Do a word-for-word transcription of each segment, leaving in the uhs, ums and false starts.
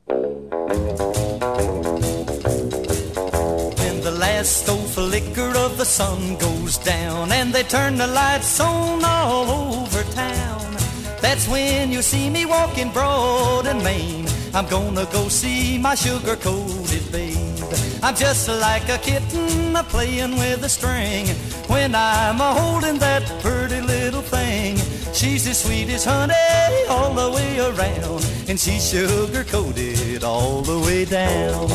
When the last stove flicker of the sun goes down and they turn the lights on all over town, that's when you see me walking Broad and Main. I'm gonna go see my sugar-coated babe. I'm just like a kitten a-playing with a string when I'm a-holding that pretty little thing. She's as sweet as honey all the way around, and she's sugar-coated all the way down.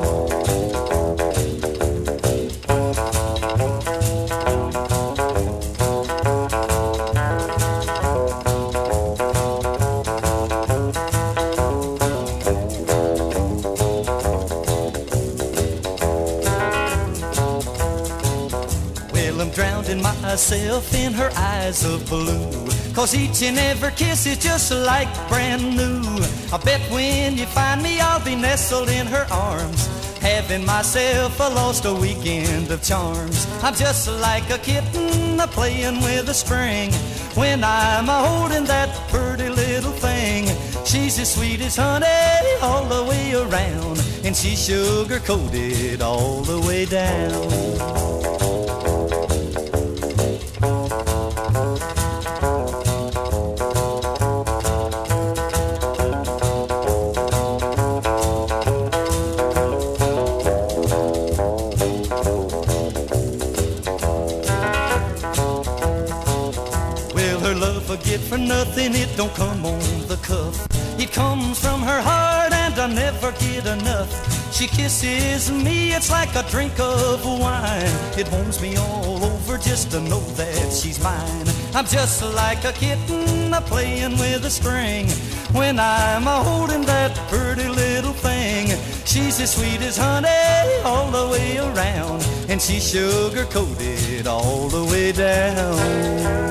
Drowning myself in her eyes of blue, 'cause each and every kiss is just like brand new. I bet when you find me I'll be nestled in her arms, having myself a lost a weekend of charms. I'm just like a kitten a-playing with a string when I'm a-holding that pretty little thing. She's as sweet as honey all the way around, and she's sugar-coated all the way down. Get for nothing, it don't come on the cuff. It comes from her heart and I never get enough. She kisses me, it's like a drink of wine. It warms me all over just to know that she's mine. I'm just like a kitten a-playing with a string when I'm a-holding that pretty little thing. She's as sweet as honey all the way around, and she's sugar-coated all the way down.